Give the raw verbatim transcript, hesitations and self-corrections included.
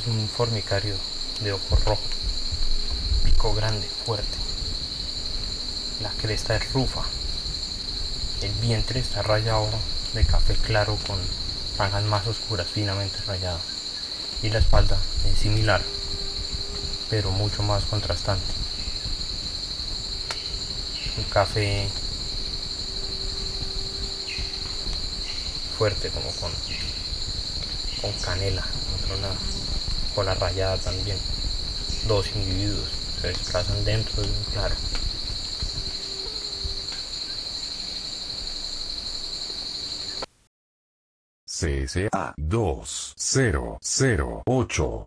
un formicario de ojo rojo, pico grande, fuerte. La cresta es rufa. El vientre está rayado de café claro con franjas más oscuras finamente rayadas. Y la espalda es similar, pero mucho más contrastante. Un café fuerte, como con, con canela, otro lado. Cola rayada también. Dos individuos se desplazan dentro de un claro. C S A dos cero cero ocho